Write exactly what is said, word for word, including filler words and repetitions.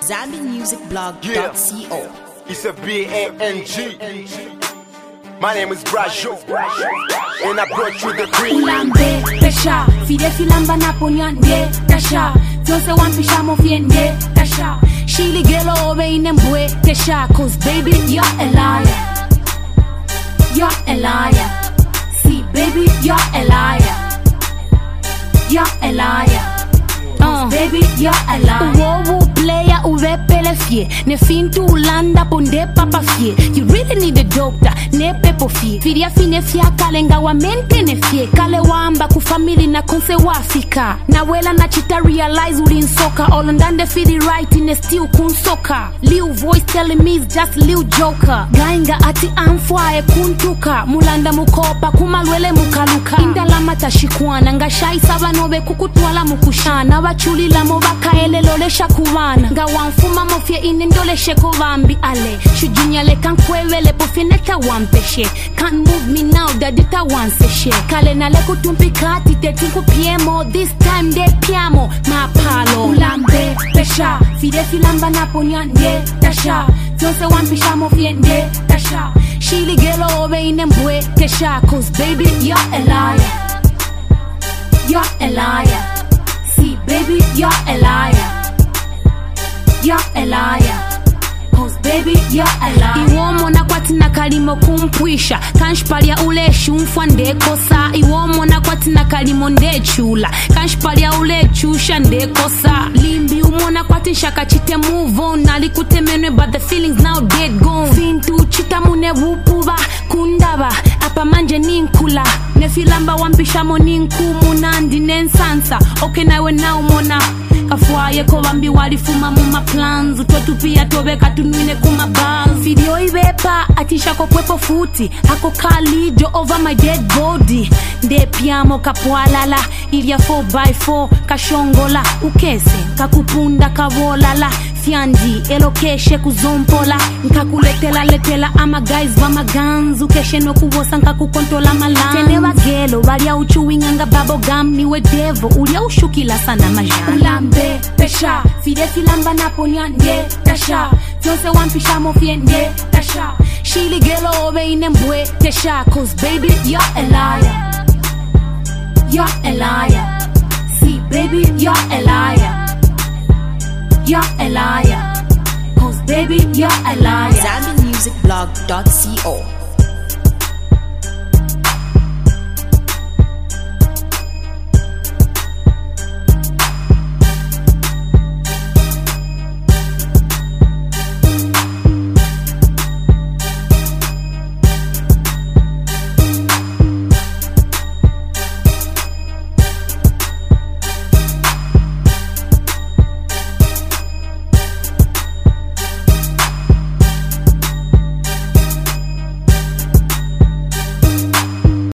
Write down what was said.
Zambi Music Blog dot co. Yeah. It's a B A N G. My name is Brajo, and I brought you the cream. Ulambe, pesha, fide filamba na ponyande, tasha. Jose wan pisha mo fiende, tasha. Shili gelo obe inembwe, tasha. Cause baby, you're a liar. You're a liar. See, baby, you're a liar. You're a liar. Uh, baby, you're a liar. Uwowu player, uwepele fie. Ne fintu ulanda ponde papa fie. You really need a doctor, ne pepo fie. Fidia fine fia kalenga wa mente ne fie. Kale wamba ku family na konse wafika. Na wela na chita realize ulin soka. Olondande fidi right in a still kun soka. Liu voice telling me it's just Liu Joker. Gainga ati amfwa e kuntuka. Mulanda mukopa kumalwele mukaluka. Indala matashikuana. Nga shai saba nobe kukutwala mukushana. Wachuli la mobaka ele lole shakuwana. Nga wanfuma mofye inendole sheko vambi ale. Shujunyale kankwewele pofeneta wampeshe. Can't move me now dadita wanseshe. Kale na leko tumpikati tetunku piemo. This time de piamo mapalo. Ulambe pesha fide filamba na ponyande tasha. Jose wampisha mofiende tasha. Shili gelo obe inembwe tesha. Cause baby you're a liar. You're a liar. See, baby, you're a liar. You're a liar. Cause baby, you're a liar. Iwomo na kwati na kalimo kumpwisha. Kanshpalia ule shumfwa ndekosa. Iwomo na kwati na kalimo ndechula. Kanshpalia ule chusha ndekosa. Limbi umona kwati shaka chite move on. Nalikute menwe but the feelings now dead gone. Fintu chita mune wupuba kundaba. Apa manje ninkula. Nefilamba wampisha mo ninkumu nandi nensansa. Okay nawe na umona. Kafuaye ko bambi walifuma mu ma plans. Utotu pia tobeka tunwine kuma bars. Video ibepa atisha ko pwepo futi. Ako kalijo over my dead body. Nde piamo kapualala. Ilia four by four kashongola. Ukese kakupunda kavolala. Fiandi elokeshe kuzompola. Nkakuletela letela ama guys vama guns. Ukeshe no kuwosa nkakukontola malan. Tenewa gelo walia uchuwinga nga babo gam. Niwe devo ulia ushukila sana majani. Ulambe pesha fide filamba na ponyande tasha. Jose wampisha mofiende tasha. Shili gelo obe inembwe tesha. Cause baby you're a liar. You're a liar. See baby you're a liar. You're a liar. Cause baby you're a liar. Zambi Music Blog dot co.